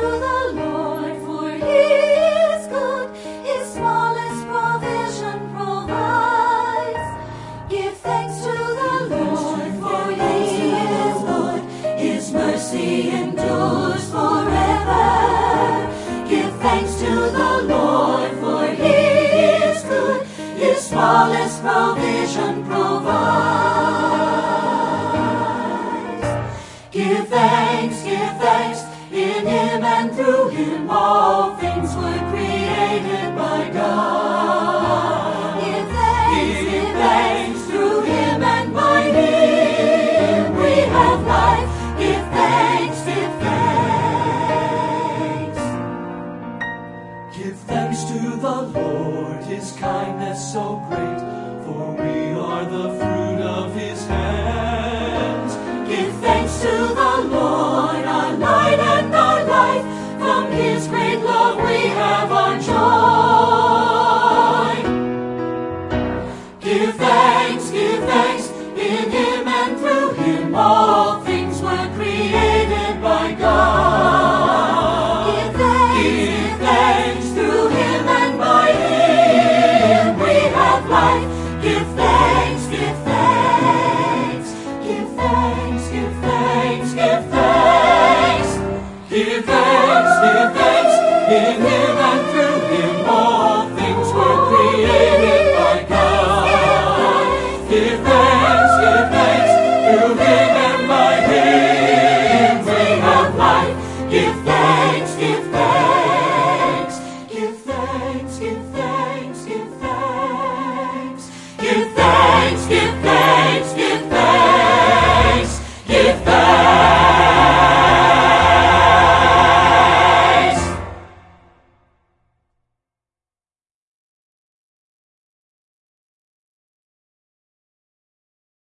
the Lord, for He is good. His smallest provision provides. Give thanks to the Lord, for He is good. His mercy endures forever. Give thanks to the Lord, for He is good. His smallest provision provides. Give thanks, in Him and through Him all things were created by God. Give thanks, through Him and by Him we have life. Give thanks, give thanks. Give thanks to the Lord, His kindness so great, for we are the fruit of His hands. Give thanks to the Lord, our light and our life. From His great love we have our joy. Give thanks, in Him and through Him all things were created by God. Give thanks, through Him and by Him we have life. Give thanks, give thanks, give thanks, give thanks, give thanks. Give thanks, in Him